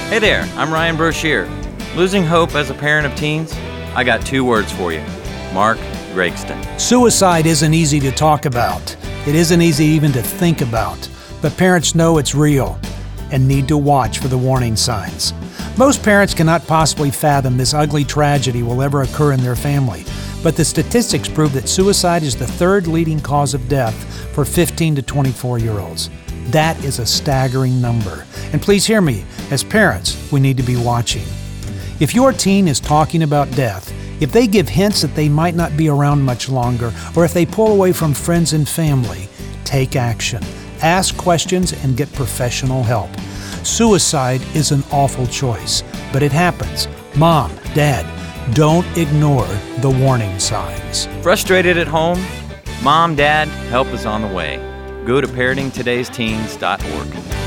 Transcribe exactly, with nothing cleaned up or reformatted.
Hey there, I'm Ryan Broshier. Losing hope as a parent of teens? I got two words for you. Mark Gregston. Suicide isn't easy to talk about. It isn't easy even to think about. But parents know it's real and need to watch for the warning signs. Most parents cannot possibly fathom this ugly tragedy will ever occur in their family. But the statistics prove that suicide is the third leading cause of death for fifteen to twenty-four-year-olds. That is a staggering number. And please hear me, as parents, we need to be watching. If your teen is talking about death, if they give hints that they might not be around much longer, or if they pull away from friends and family, take action. Ask questions and get professional help. Suicide is an awful choice, but it happens. Mom, Dad, don't ignore the warning signs. Frustrated at home? Mom, Dad, help is on the way. Go to parenting todays teens dot org.